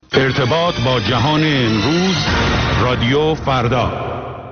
ارتباط با جهان امروز، رادیو فردا.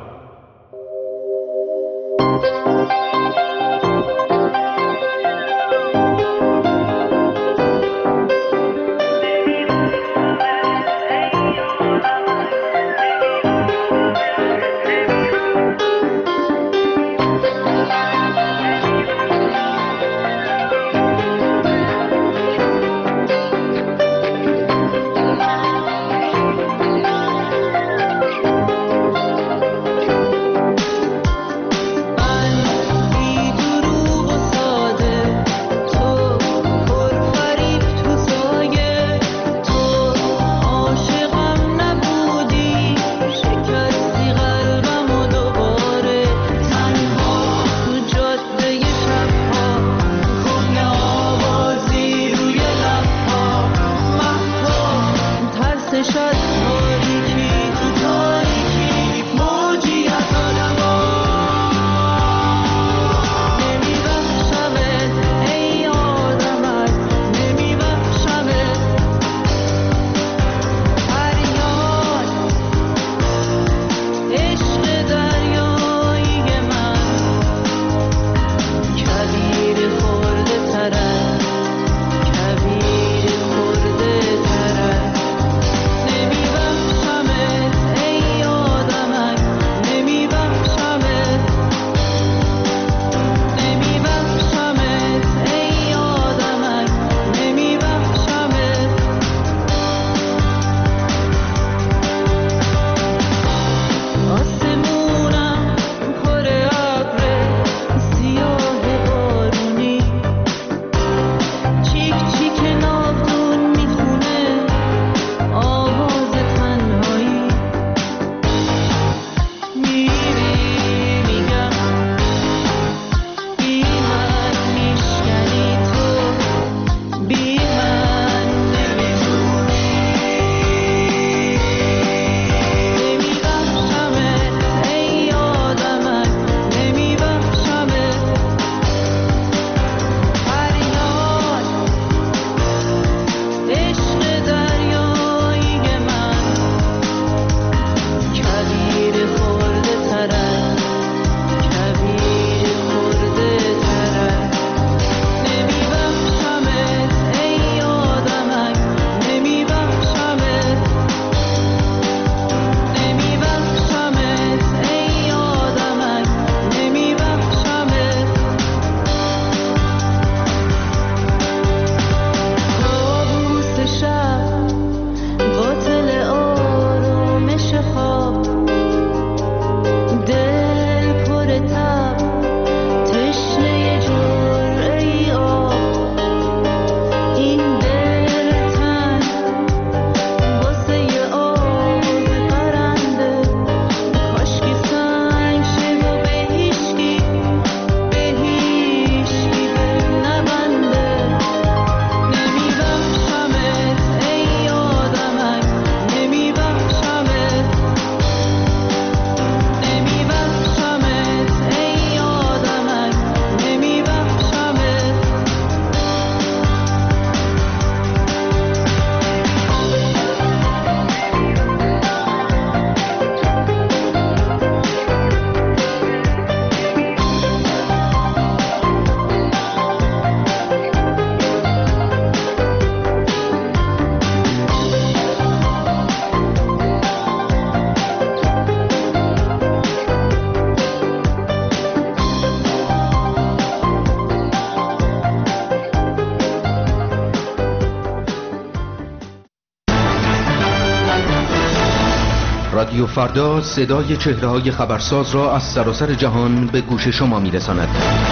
رادیو فردا صدای چهره‌های خبرساز را از سراسر جهان به گوش شما می‌رساند.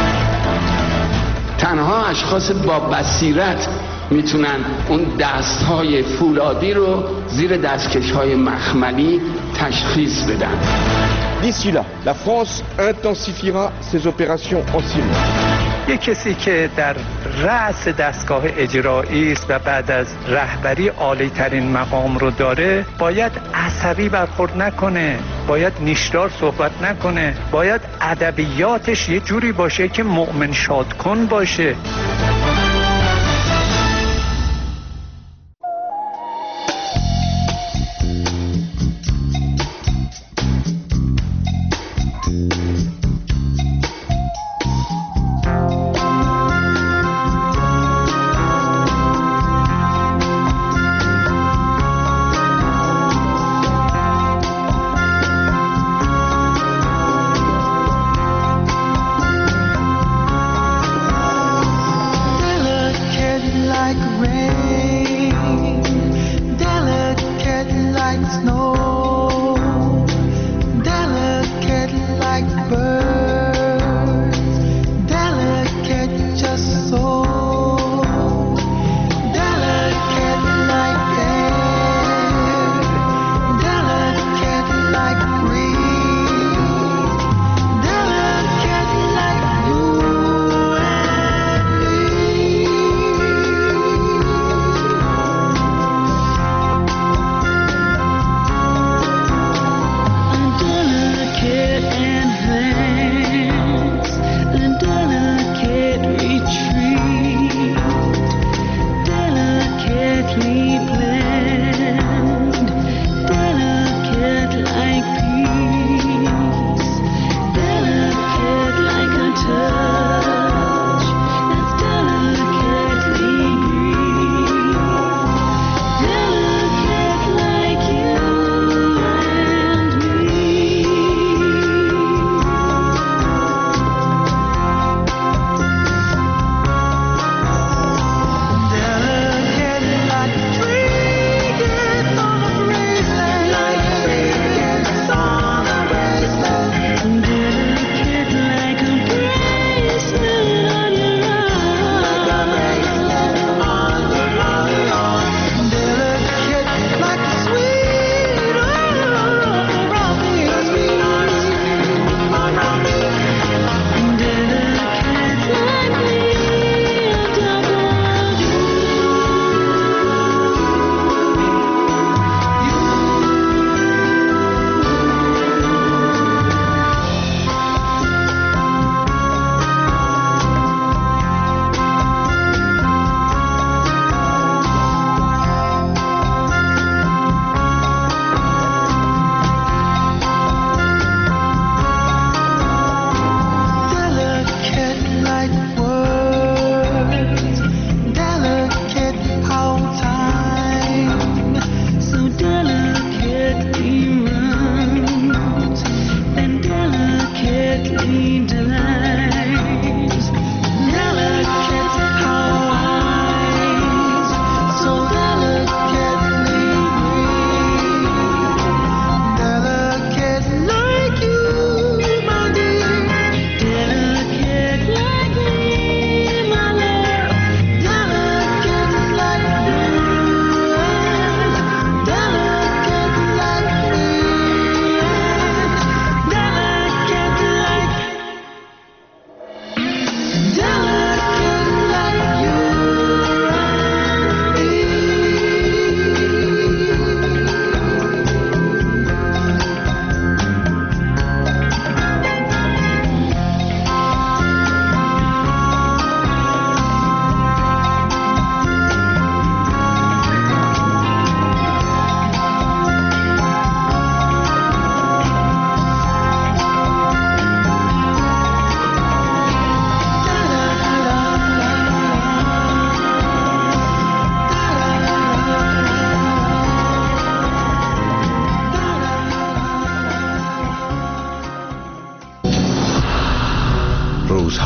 تنها اشخاص با بصیرت میتونن اون دست‌های فولادی رو زیر دستکش‌های مخملی تشخیص بدن. D'ici là, la France intensifiera ses opérations en Syrie. یک کسی که در رأس دستگاه اجرایی است و بعد از رهبری عالی ترین مقام رو داره، باید عصبی برخورد نکنه، باید نیشدار صحبت نکنه، باید ادبیاتش یه جوری باشه که مؤمن شادکن باشه.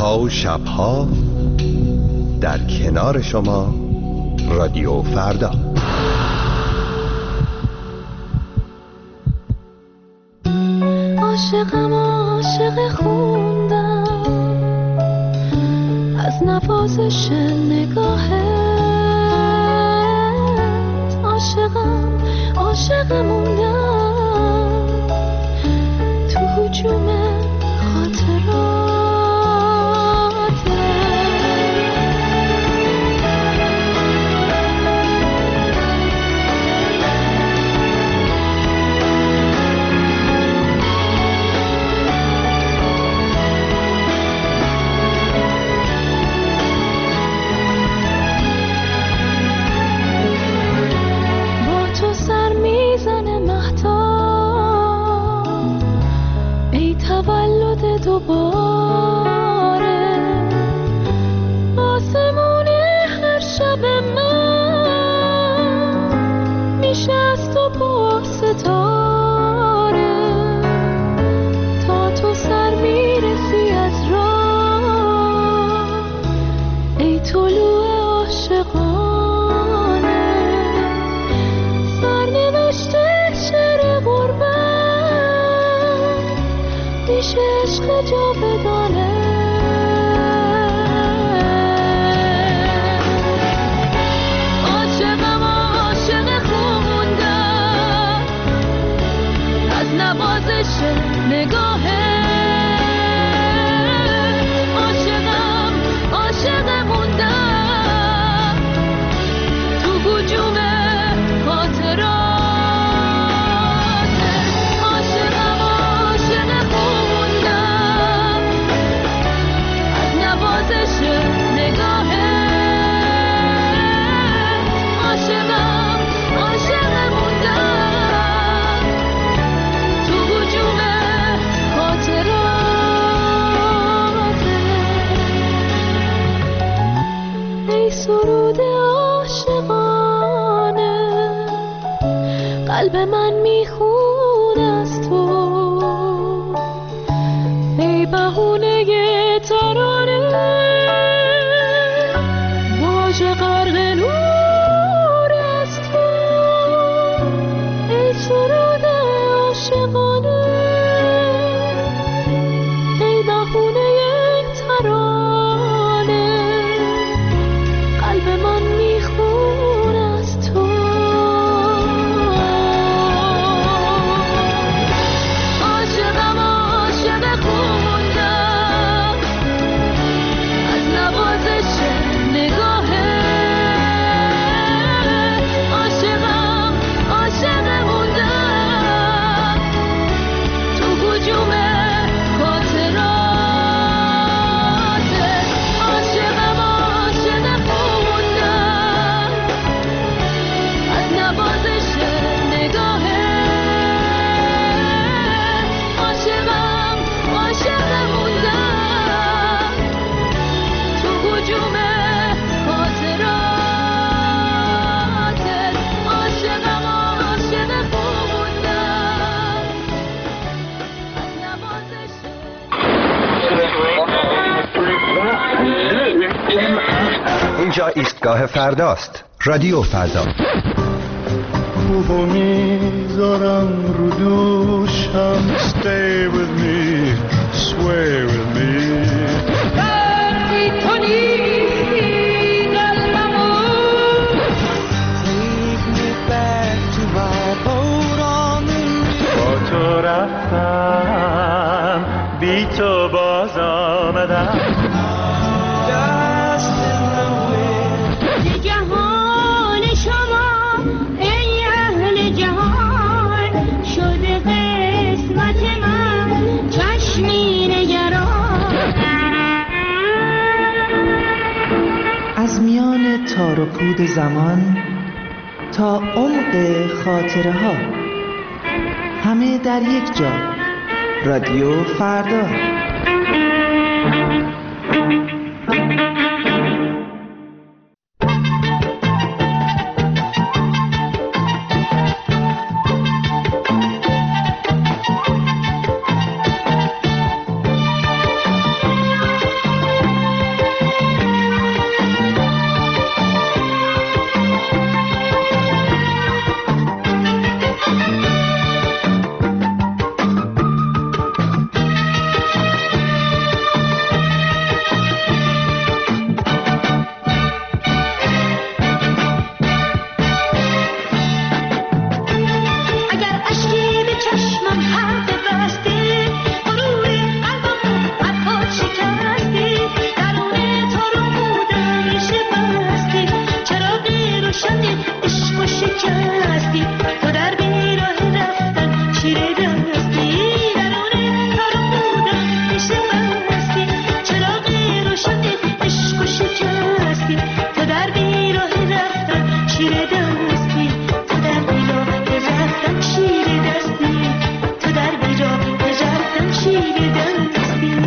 روزها و شبها در کنار شما رادیو فردا. عاشقم عاشق خوندم از نوازش نگاهت، عاشقم عاشق موندم تو هجوم خاطرات. دوباره آسمون هر شب من میشه از تو پر ستاره، تا تو سر میرسی از راه ای طلوع عاشقانه، سرنوشته شعر غربت میشه عشق جاودانه. عاشقم عاشق خوندم از نوازش نگاهت، عاشقم عاشق موندم تو هجوم خاطرات. سرود عاشقانه قلب من میخون از تو، ای بهونه ترانه واژه غرق نور از تو، ای سرود عاشقانه ای بهونه ترانه قلب من میخون از تو. عاشقم عاشق خوندم از نوازش نگاهت، عاشقم عاشق موندم تو هجوم خاطرات. عاشقم عاشق خوندم از نوازش نگاهت، عاشقم عاشق موندم تو هجوم خاطرات. عاشقم عاشق خوندم از نوازش. اینجا ایستگاه فرداست، رادیو فردا. خوبو میذارم رو دوشم stay with me, sway with me. وقتی تو نیستی قلبمو Take me back to my boat on the river. با تو رفتم بی تو باز آمدم. جهان شما ای اهل جهان شده قسمت من چشمی نگران. از میان تار و پود زمان تا عمق خاطره ها، همه در یک جا، رادیو فردا. شکستی تو در بیراه رفتن شیر دستی درونه تارو بودم پیش بستی چراغ روشن عشق و شکستی تو در بیراه رفتن شیر دستی تو در بیراه رفتن شیر دستی تو در بیراه رفتن شیر دستی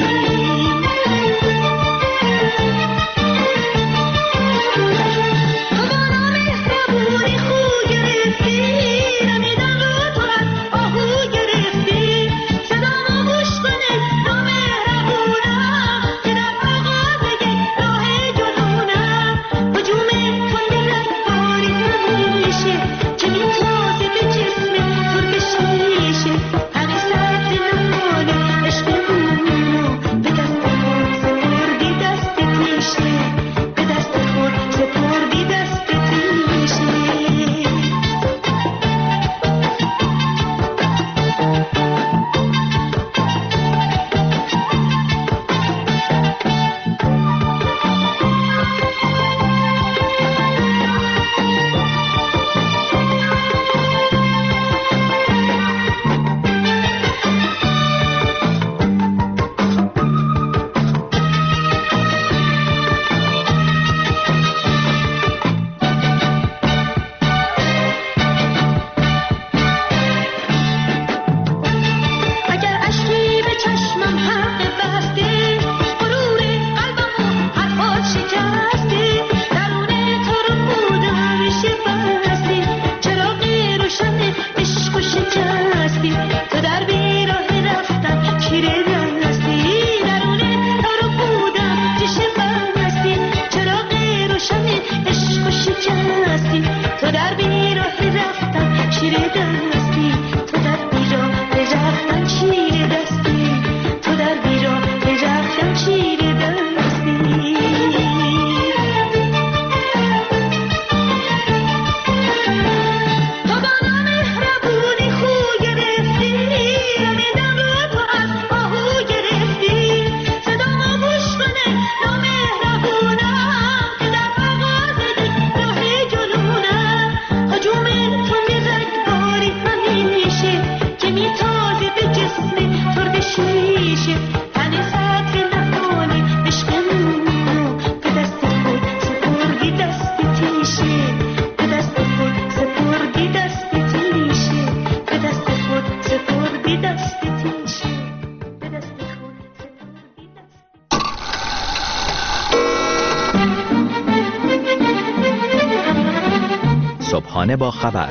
صبحانه با خبر،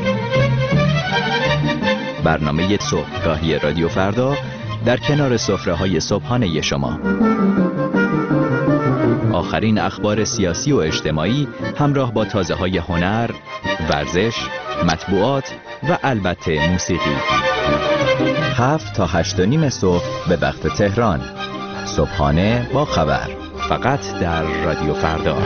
برنامه صبحگاهی رادیو فردا در کنار سفره‌های صبحانه شما. آخرین اخبار سیاسی و اجتماعی همراه با تازه‌های هنر، ورزش، مطبوعات و البته موسیقی. 7 تا 8:30 صبح به وقت تهران. صبحانه با خبر، فقط در رادیو فردا.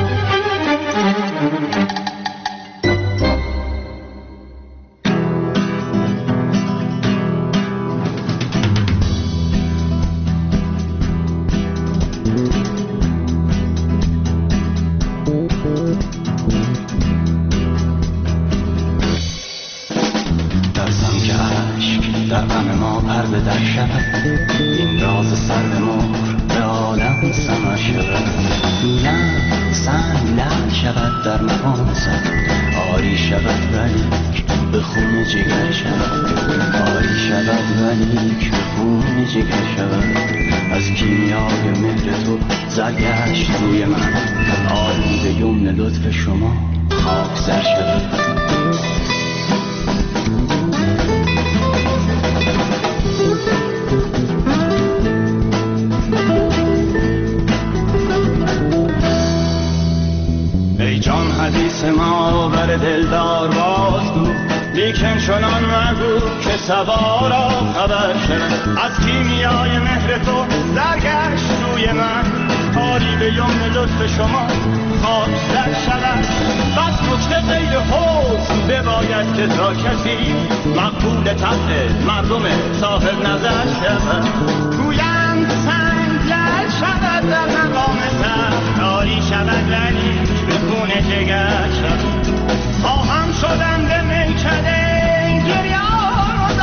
سوارا خبر شدن از کیمیای مهر تو درگشت روی من، کاری به یمن لطف شما خاکستر شود. بس نکته غیر حسن بباید که تا کسی مقبول طبع مردم صاحب نظر شود. گویم سنگ لعل شود در مقام تخت، کاری شود ولی به خون جگر شود. خواهم شدن به میکده گریان و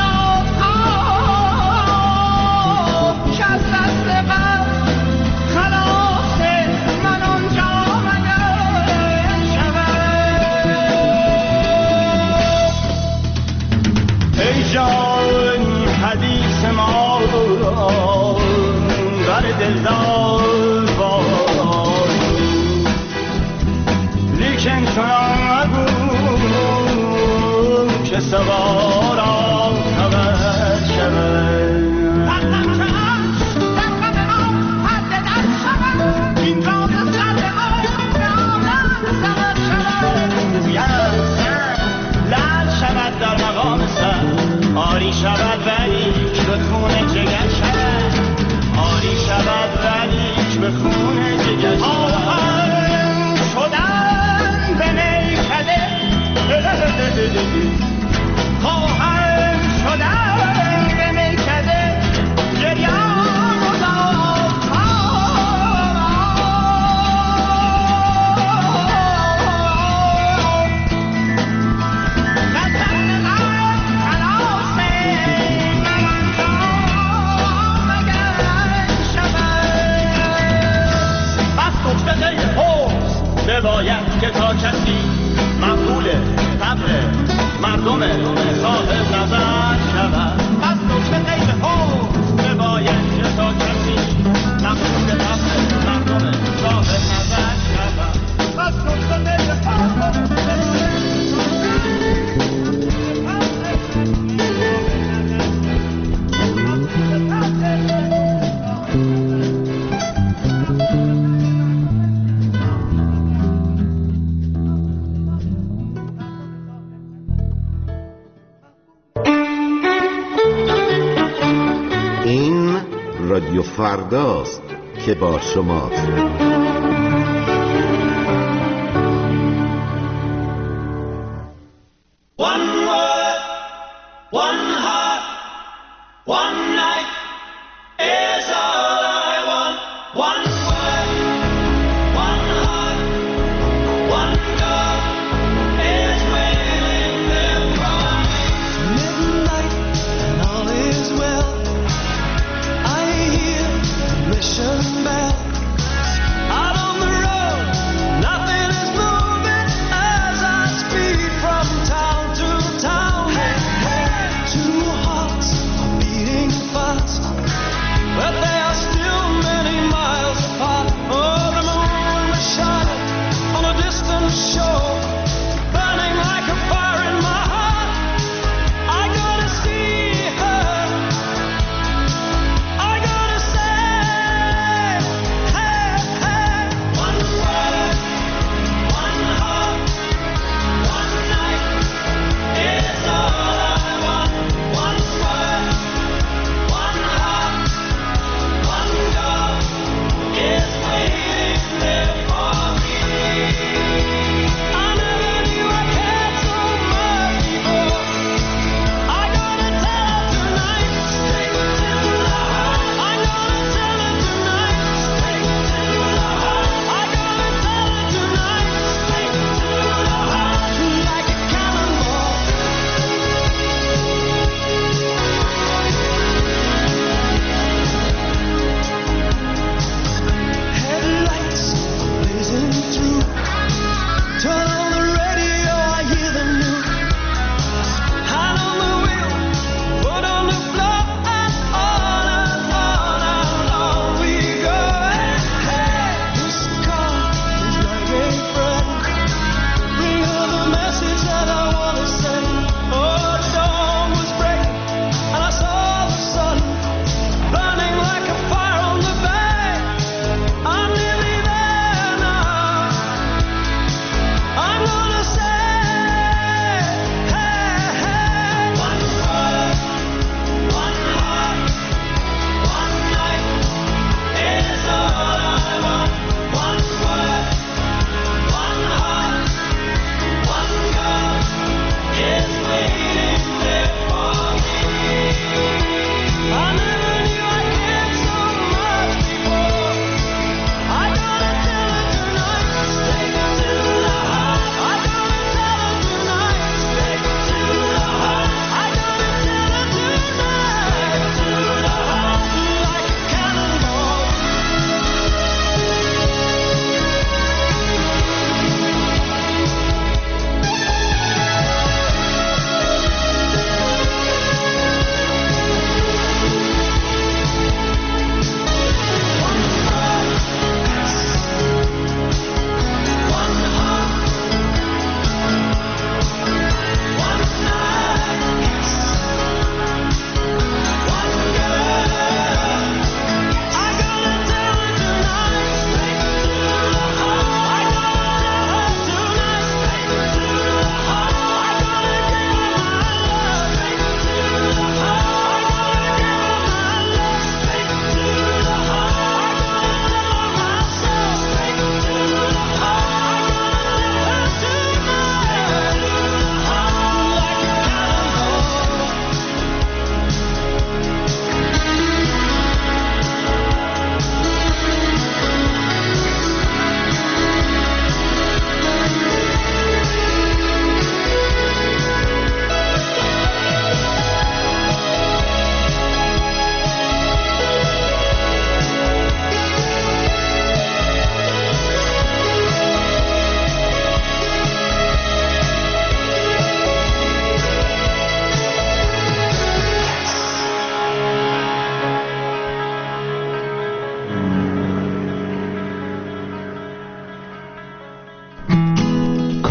دادها که از دست غم خلاص من آنجا مگر شود. ای جان حدیث ما بر دلدار بار، لیکن چنان نگو که سوارا خبر شود. در مقام سر آری شود ولیک به خون جگر شود، آری شود ولیک به خون جگر شود. خواهم شدن به میکده، خواهم شدن به میکده گریان و دادها باید که تا کسی مقبول صبر مردم صاحب نظر شود. پس نکته غیر حسن باید که تا کسی مقبول صبر مردم صاحب نظر شود. پس نکته غیر رادیو فرداست که با شماست.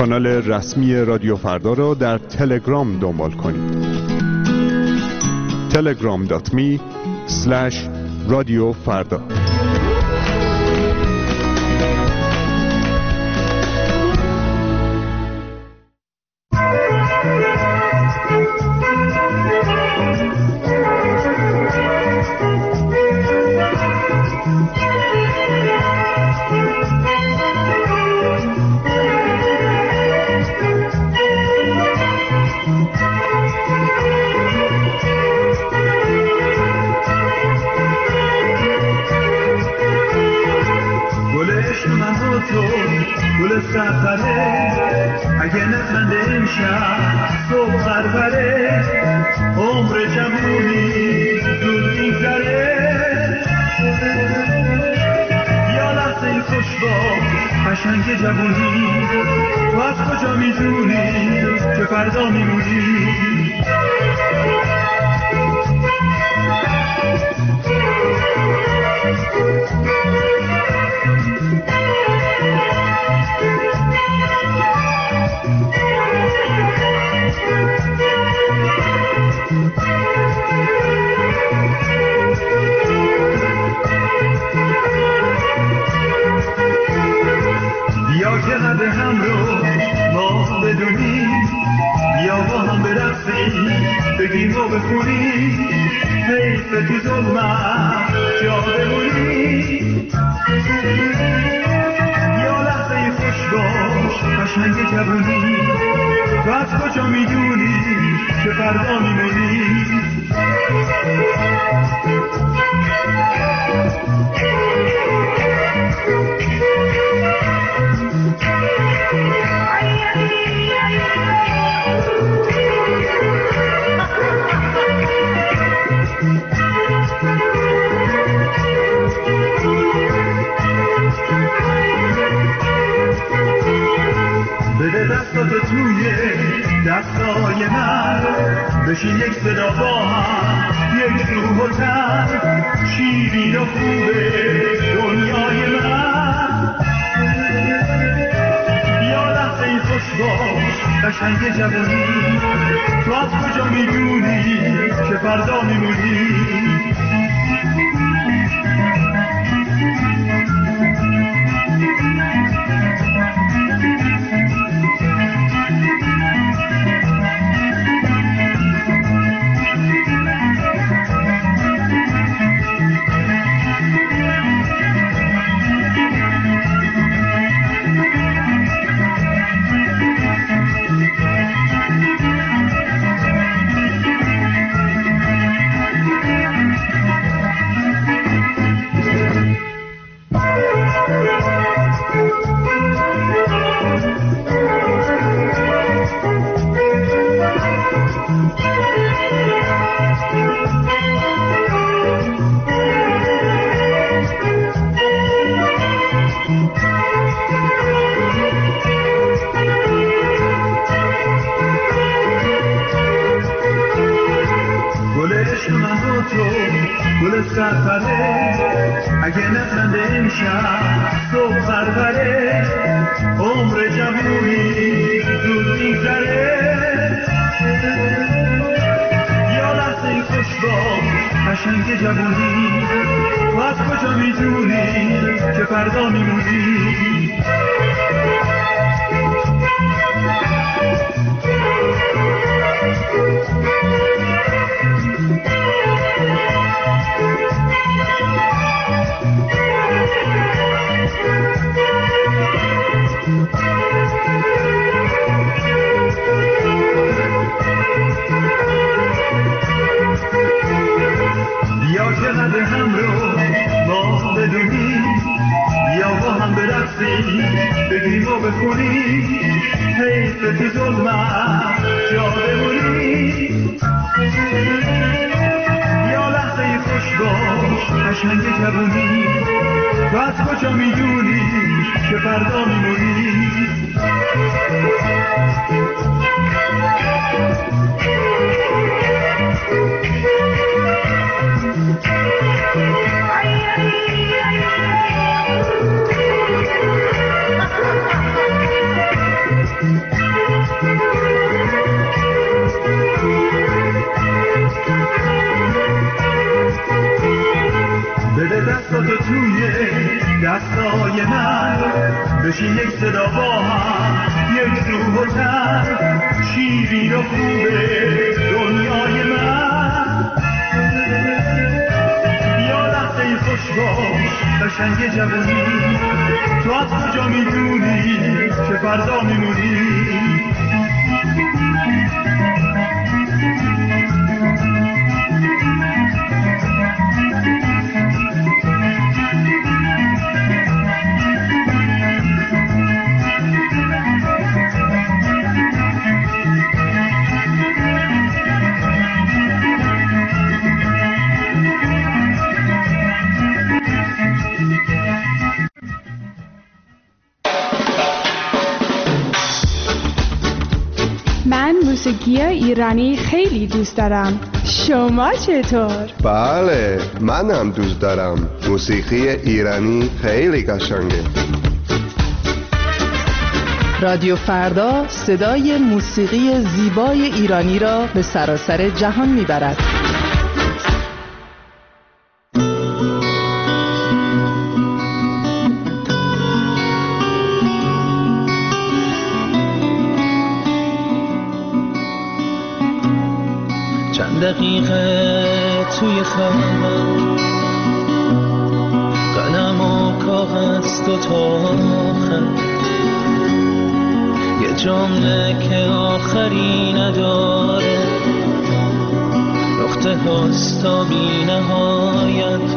کانال رسمی رادیو فردا را در تلگرام دنبال کنید. telegram.me/رادیو فردا. گل سفره اگه نخنده امشب صبح پروره عمر جوونی زود میگذره یا لحظه این خوشباش قشنگ جوونی تو از کجا میدونی که فردا میمونی بیا که قد هم رو ما بدونیم بیا با هم برقصیم بگیم و بخونیم حیف تو ظلمت جا بمونیم بیا لحظه خوش باش قشنگ جوونی تو از کجا میدونی که فردا میمونی بده دستات توی دستای من بشین یک صدا با هم یک روح و تن شیرین و خوبه دنیای من بیا لحظه این خوش باش قشنگ جوانی تو از کجا میدونی که فردا میمونی گل سفره اگه نخنده امشب صبح پروره عمر جوونی زود میگذره یا لحظه خوش باش قشنگ جوونی تو از کجا میدونی که فردا میمونی بیا که قد هم رو ما بدونیم بیا با هم برقصیم بگیم و بخونیم حیف تو ظلمت جا بمونیم بیا لحظه خوش باش قشنگ جوونی تو از کجا میدونی که فردا میمونی بشین یک صدا با هم، یک روح و تن، شیرین و خوبه دنیای من. یا لحظه خوش باش قشنگ جوانی، تو از کجا میدونی که فردا میمونی؟ موسیقی ایرانی خیلی دوست دارم. شما چطور؟ بله، من هم دوست دارم. موسیقی ایرانی خیلی قشنگه. رادیو فردا صدای موسیقی زیبای ایرانی را به سراسر جهان میبرد. دقیقه توی خلوت قلم و کاغذ دوتا خط، یه جمله که آخری نداره، نقطه هاست تا بی نهایت.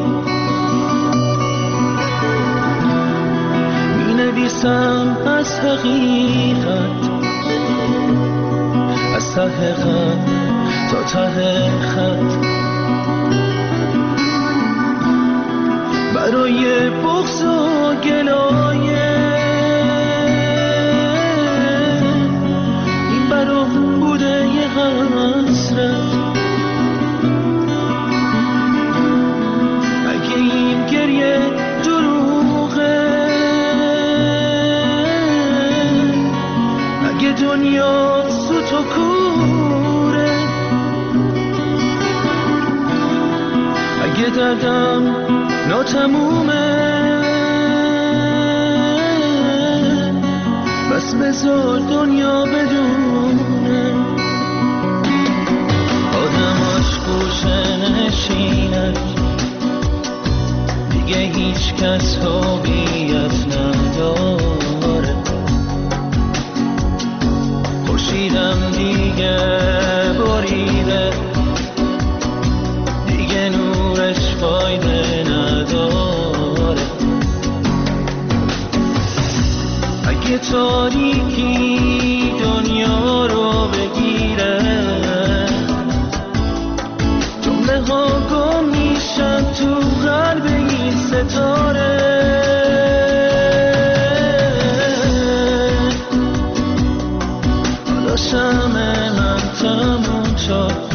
می نویسم از حقیقت، از ته خط تا ته خط، برای بغض و گلایه این برام بوده یه حسرت. اگه این گریه دروغه، اگه دنیا سوت و کوره، اگه دردم ناتمومه، بس بذار دنیا بدونه آدماش گوشه نشینه، دیگه هیچ کس هویت نداره. خورشیدم دیگه بریده، دیگه نورش فایده نداره. اگه تاریکی دنیا رو بگیره، جمله ها گم میشن تو قلب این ستاره. حالا شمع من تموم شد،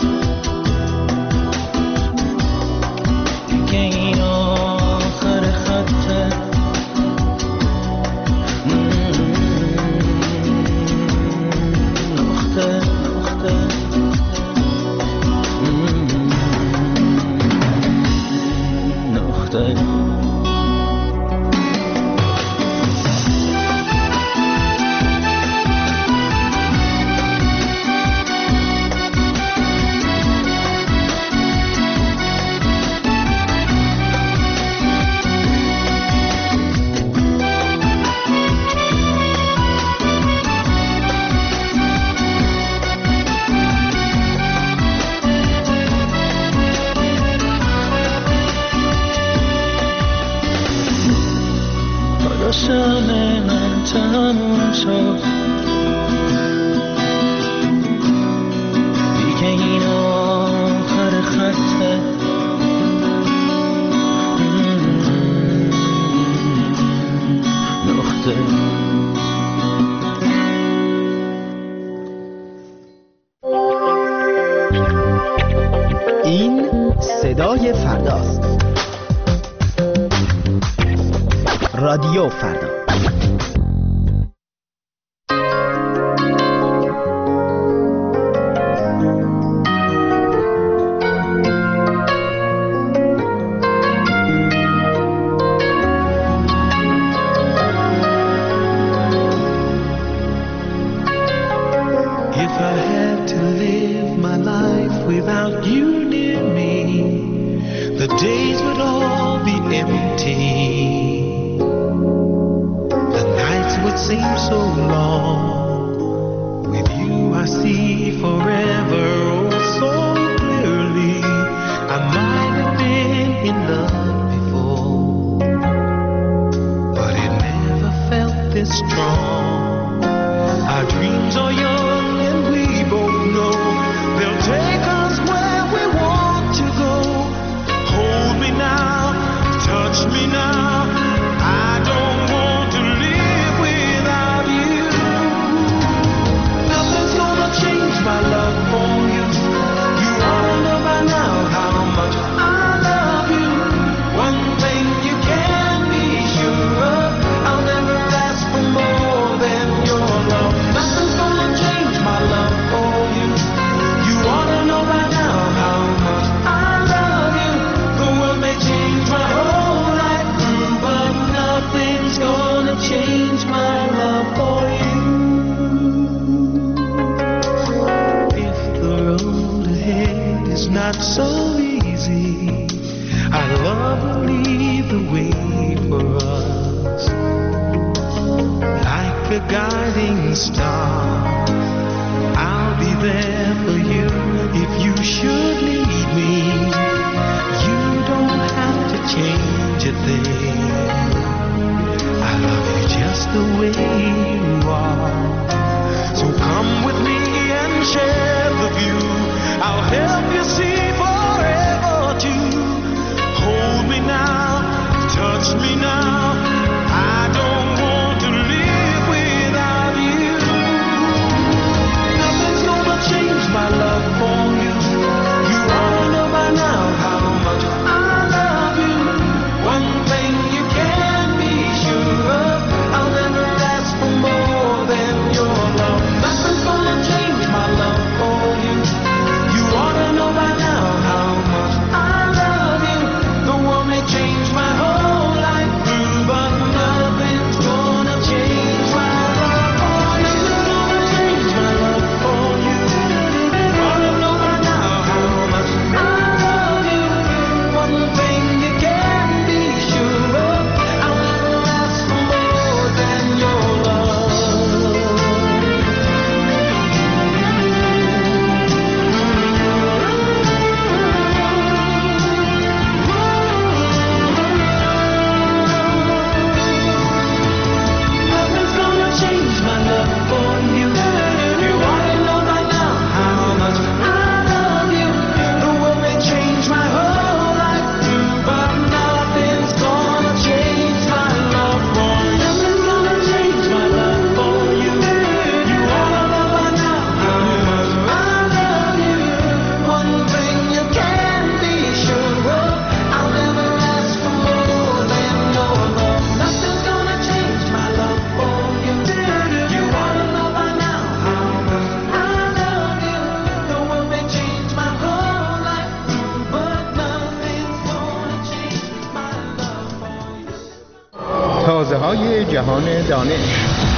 شمع من تموم شد، دیگه این آخر خطه. نقطه این صدای فرداست. رادیو فردا. without you near me, the days would all be empty. The nights would seem so long. With you I see forever, oh so clearly. I might have been in love before, but it never felt this strong. Our dreams are young and we both know they'll take us where we want to go. Hold me now, touch me now. I don't want to live without you. Nothing's gonna change my love for you. You ought to know by now how much I love you. One thing you can be sure of, I'll never ask for more than your love. Nothing's gonna change my love for you. You ought to know by now how much I love you. The world may change my whole life through, but nothing's gonna change my love for you. If the road ahead is not so easy, our love will lead the way for us. Like a guiding star, I'll be there for you if you should need me. You don't have to change a thing. I love you just the way you are. So come with me and share the view. I'll help you see forever too. Hold me now, touch me now. I don't want to live without you. Nothing's gonna change my love for you. You all know by now how much I love you. One thing you can be sure of, I'll never ask for more than your love. Nothing's gonna change my love for you. You ought to know by now how much I love you. The world may change my whole life through, but nothing's gonna change my love for you. Nothing's gonna change my love for you. You ought to know by now how much I love you. One thing you can be sure of, I'll never ask for more than your love. Nothing's gonna change my love for you. You ought to know by now how much I love you. The world may change my whole life through, but nothing's gonna change my love for you. Nothing's gonna change my love for you. You ought to know by now how much I love you. One thing you can be sure of, I'll never ask for more than your love. Nothing's gonna change my love for you. You ought to know by now how much I love you. The world may change my whole life through, but nothing's gonna change my love for you. تازه های جهان دانش.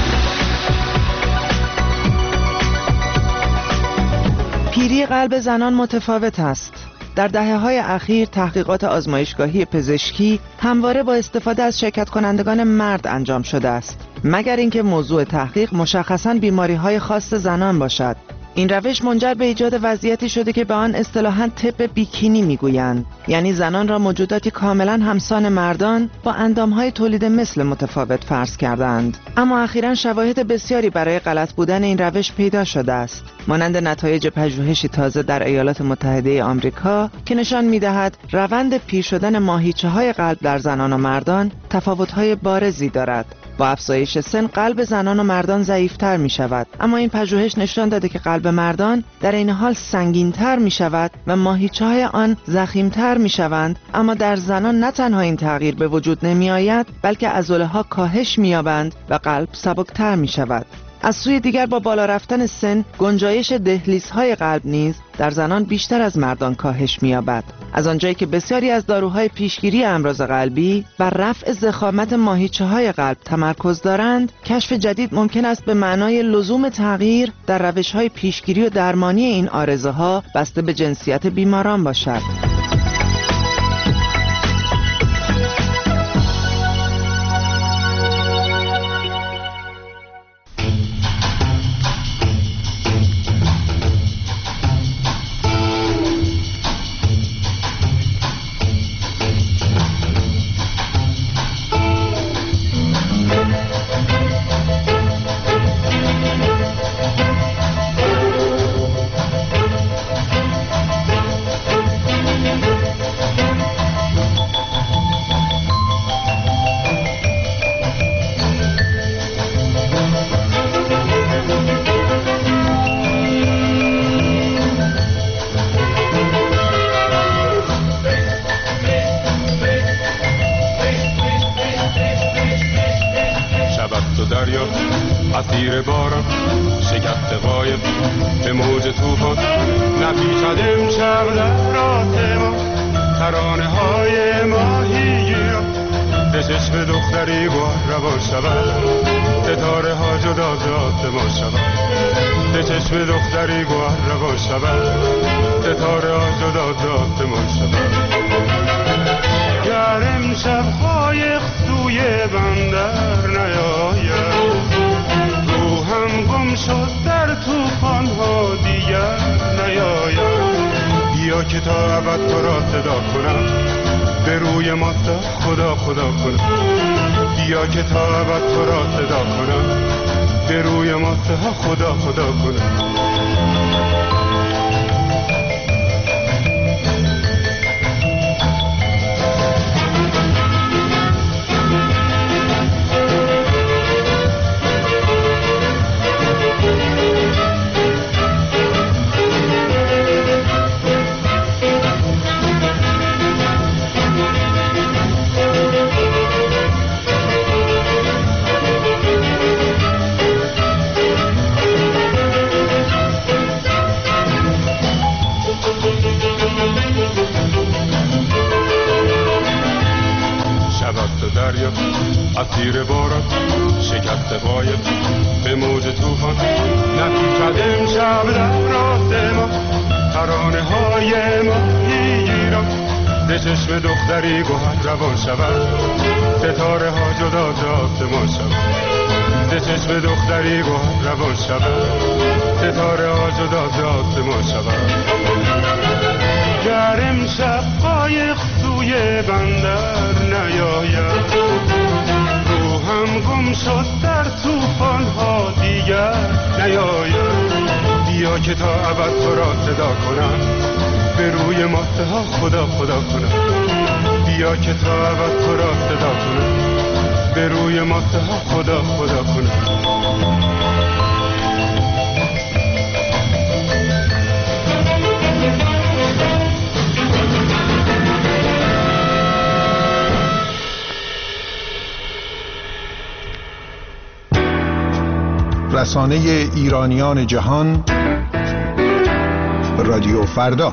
پیری قلب زنان متفاوت است. در دهه‌های اخیر تحقیقات آزمایشگاهی پزشکی همواره با استفاده از شرکت کنندگان مرد انجام شده است، مگر اینکه موضوع تحقیق مشخصاً بیماری‌های خاص زنان باشد. این روش منجر به ایجاد وضعیتی شده که به آن اصطلاحاً طب بیکینی میگویند، یعنی زنان را موجوداتی کاملاً همسان مردان با اندامهای تولید مثل متفاوت فرض کردند. اما اخیراً شواهد بسیاری برای غلط بودن این روش پیدا شده است، مانند نتایج پژوهشی تازه در ایالات متحده آمریکا که نشان می‌دهد روند پیر شدن ماهیچه‌های قلب در زنان و مردان تفاوت‌های بارزی دارد. با افزایش سن قلب زنان و مردان ضعیف‌تر می‌شود، اما این پژوهش نشان داده که قلب مردان در این حال سنگین‌تر می‌شود و ماهیچه‌های آن ضخیم‌تر می‌شوند. اما در زنان نه تنها این تغییر به وجود نمی‌آید، بلکه عضله‌ها کاهش می‌یابند و قلب سبکتر می‌شود. از سوی دیگر با بالا رفتن سن، گنجایش دهلیزهای قلب نیز در زنان بیشتر از مردان کاهش می‌یابد. از آنجایی که بسیاری از داروهای پیشگیری امراض قلبی بر رفع ضخامت ماهیچه‌های قلب تمرکز دارند، کشف جدید ممکن است به معنای لزوم تغییر در روش‌های پیشگیری و درمانی این عارضه‌ها بسته به جنسیت بیماران باشد. اسیر باران شکست قایب به موج طوفان نپیچد امشب در راه ما ترانه های ماهیگیران به چشم دختری گوهر روان شود ستاره ها جدا ذات ما شود به چشم دختری گوهر روان شود ستاره ها جدا ذات ما شود گر امشب قایق سوی بندر نیاید روحم گم شد در طوفان ها دیگر نیاید بیا که تا ابد تو را صدا کنم به روی ماست خدا خدا کنم بیا که تا ابد تو را صدا کنم به روی ماست خدا خدا کنم اسیر باران شکست قایب به موج طوفان نپیچد امشب در راه ما ترانه های ماهیگیران به چشم دختری گوهر روان شود ستاره ها جدا ذات ما شود به چشم دختری گوهر روان شود ستاره ها جدا ذات ما شود گر امشب قایق سوی بندر نیاید هم گم شد در طوفان ها دیگر نیاید بیا که تا ابد تو را صدا کنم به روی ماسته ها خدا خدا کنم بیا که تا ابد تو را صدا کنم به روی ماسته ها خدا خدا کنم رسانه ایرانیان جهان رادیو فردا.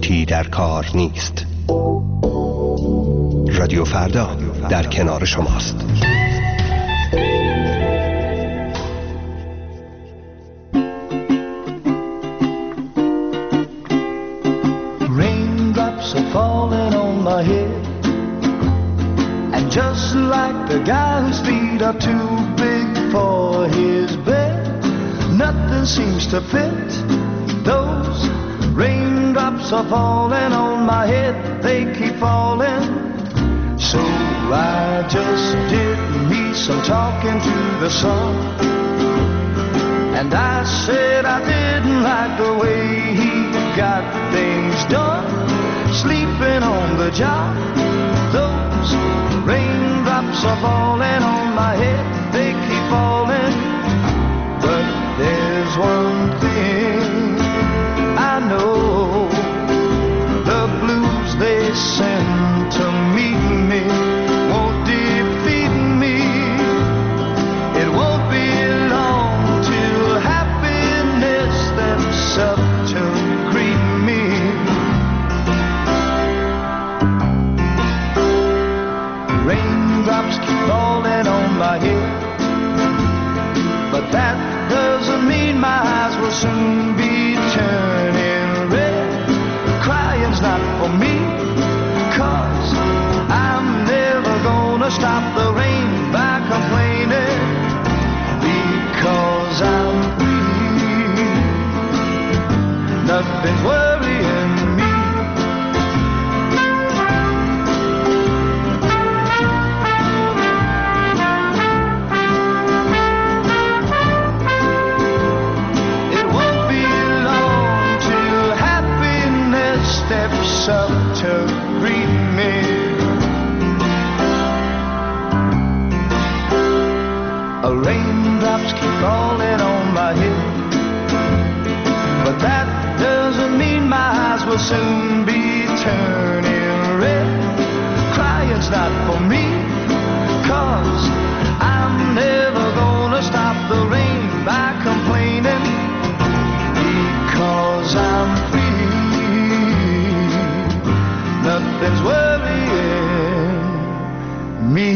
قوتی در کار نیست. رادیو فردا در کنار شماست. Raindrops are falling on my head, and just like the guy whose feet are too big for his bed, nothing seems to fit. Those raindrops are falling on my head, they keep falling. So I just did me some talking to the sun, and I said I didn't like the way he got things done, sleeping on the job. Those raindrops are falling on my head, they keep falling. But there's one thing I know, the blues they send to meet me won't defeat me. It won't be long till happiness steps up to greet me. Raindrops keep falling on my head, but that doesn't mean my eyes will soon be turning red. Crying's not for me, 'cause I'm never gonna stop the rain by complaining, because I'm free. Nothing's worrying me. It won't be long till happiness steps up to greet me. Raindrops keep falling on my head, but that doesn't mean my eyes will soon be turning red. Crying's not for me, 'cause I'm never gonna stop the rain by complaining, because I'm free. Nothing's worrying me.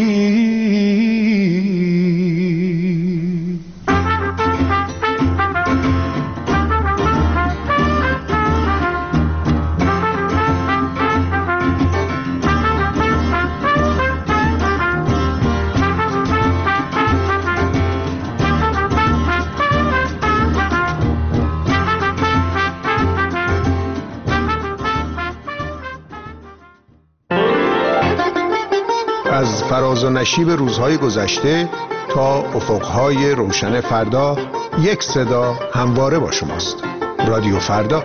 از فراز و نشیب روزهای گذشته تا افقهای روشن فردا، یک صدا همواره با شماست. رادیو فردا.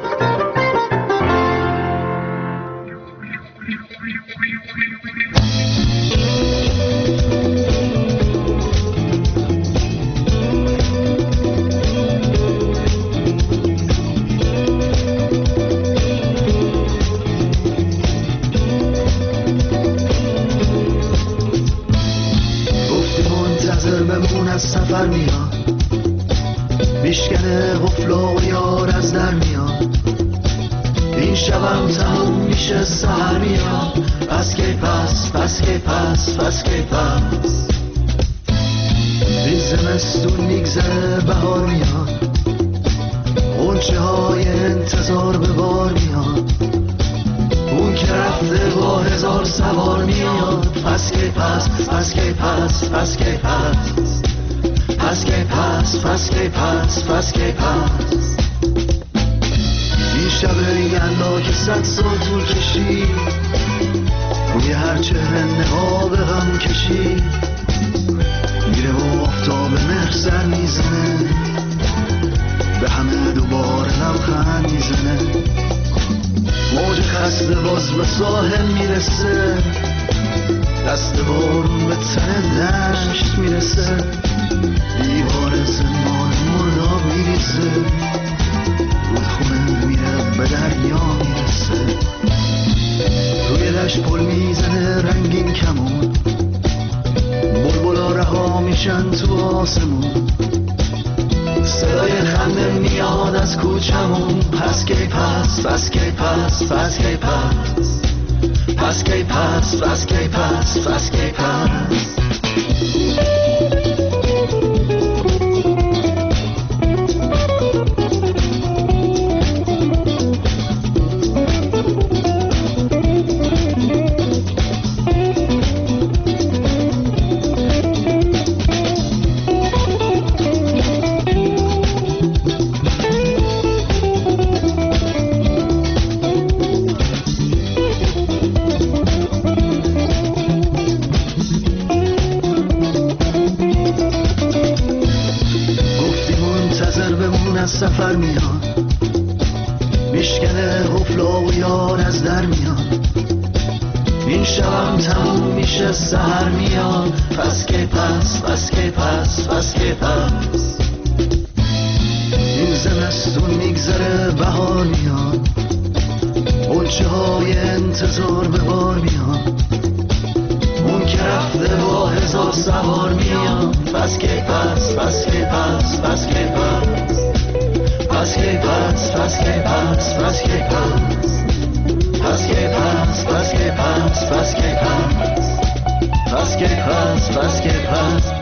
سفر میاد، میشکنه قفل و یار از در میاد، این شبم تموم میشه سهر میاد، پس کی پس، پس کی پس، پس کی پس. این زمستون میگذره بهار میاد، غنچه های انتظار به بار میاد، اون که رفته با هزار سوار میاد، پس کی پس، پس کی پس، پس کی پس. پس کی پس، پس کی پس، پس کی پس. این شب یلدا که 100 سال طول کشید، روی هر چهره نقاب غم کشید، میره و آفتاب مهر سر میزنه، به همه دوباره لبخند میزنه، موج خسته باز به ساحل میرسه، دست بارون به تن دشت میرسه، دیوار زمان مرداب میریزه، رودخونه میره به دریا میرسه، روی دشت پل میزنه رنگین کمون، بلبلا رها میشن تو آسمون، صدای خنده میاد از کوچمون پس کی پس پس کی پس پس کی پس پس کی پس پس کی پس پس کی پس سفر میاد میشکنه حفلا و یار از در میاد این شبم تموم میشه سحر میاد پس کی پس پس کی پس پس کی پس این زمستون میگذره بهار میاد غنچه های انتظار به بار میاد اون که رفته با هزار سوار میاد پس کی پس پس کی پس پس کی پس پس کی پس پس کی پس پس کی پس پس کی پس پس کی پس پس کی پس پس کی پس پس کی پس